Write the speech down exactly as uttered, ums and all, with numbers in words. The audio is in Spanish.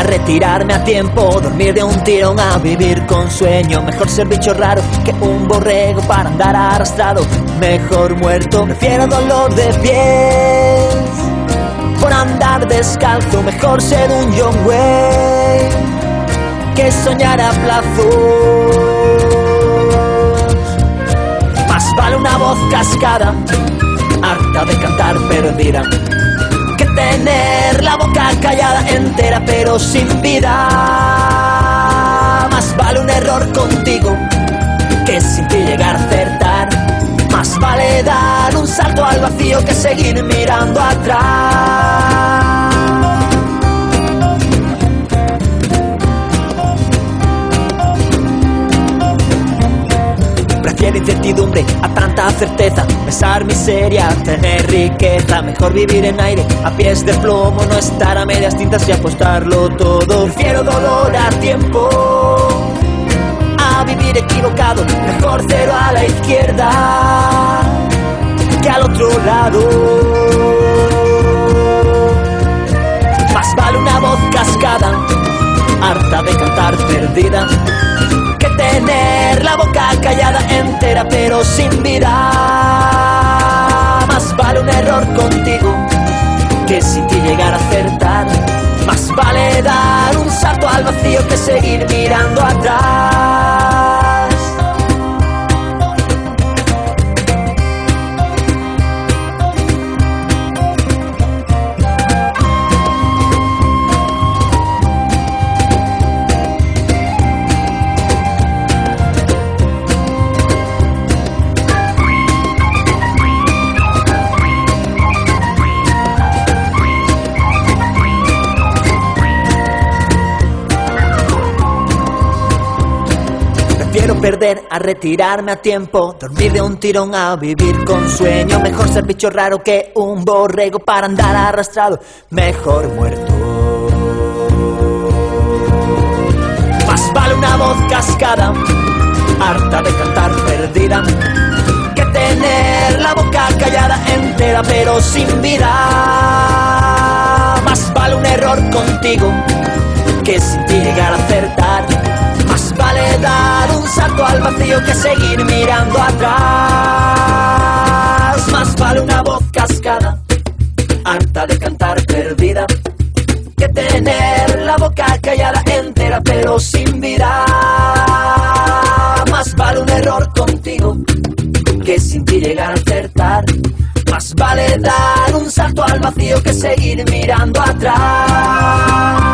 retirarme a tiempo, dormir de un tirón a vivir con sueño. Mejor ser bicho raro que un borrego para andar arrastrado. Mejor muerto, prefiero dolor de pies por andar descalzo. Mejor ser un John Wayne que soñar a plazos. Más vale una voz cascada, harta de cantar perdida, que tener la boca callada entera pero sin vida. Más vale un error contigo que sin ti llegar a acertar. Más vale dar un salto al vacío que seguir mirando atrás. Prefiero incertidumbre a tanta certeza, besar miseria, tener riqueza. Mejor vivir en aire a pies de plomo, no estar a medias tintas y apostarlo todo. Prefiero dolor a tiempo a vivir equivocado. Mejor cero a la izquierda que al otro lado. Más vale una voz cascada, harta de cantar perdida, que tener la boca callada entera pero sin vida. Más vale un error contigo que sin ti llegar a acertar. Más vale dar un salto al vacío que seguir mirando atrás. Prefiero perder a retirarme a tiempo, dormir de un tirón a vivir con sueño. Mejor ser bicho raro que un borrego para andar arrastrado. Mejor muerto. Más vale una voz cascada, harta de cantar perdida, que tener la boca callada entera pero sin vida. Más vale un error contigo que sin ti llegar a acertar. Más vale dar un salto al vacío que seguir mirando atrás. Más vale una voz cascada, harta de cantar perdida, que tener la boca callada entera pero sin vida. Más vale un error contigo que sin ti llegar a acertar. Más vale dar un salto al vacío que seguir mirando atrás.